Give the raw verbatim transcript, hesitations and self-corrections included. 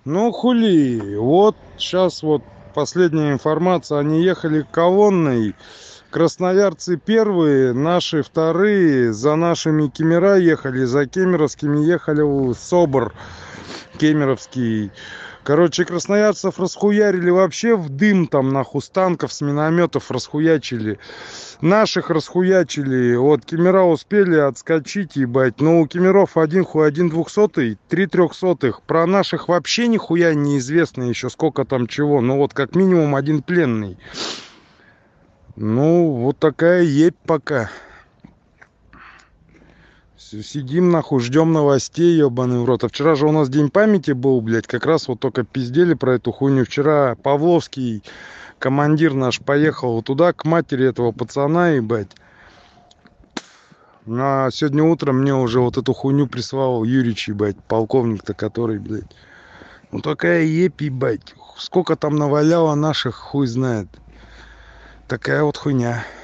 Ну, хули, вот сейчас вот последняя информация, они ехали колонной, красноярцы первые, наши вторые, за нашими кемера ехали, за кемеровскими ехали в Собор кемеровский. Короче, красноярцев расхуярили вообще в дым там, нахуй, с танков, с минометов расхуячили. Наших расхуячили. Вот кемера успели отскочить, ебать. Но у кемеров один хуй, один двухсотый, три трехсотых. Про наших вообще нихуя неизвестно еще, сколько там чего. Ну вот как минимум один пленный. Ну, вот такая ебь пока. Сидим, нахуй, ждем новостей, ебаный в рот. А вчера же у нас день памяти был, блядь. Как раз вот только пиздели про эту хуйню. Вчера Павловский, командир наш, поехал туда, к матери этого пацана, ебать. А сегодня утром мне уже вот эту хуйню прислал Юрич, ебать, полковник-то который, блядь. Ну такая епь, ебать. Сколько там наваляло наших, хуй знает. Такая вот хуйня.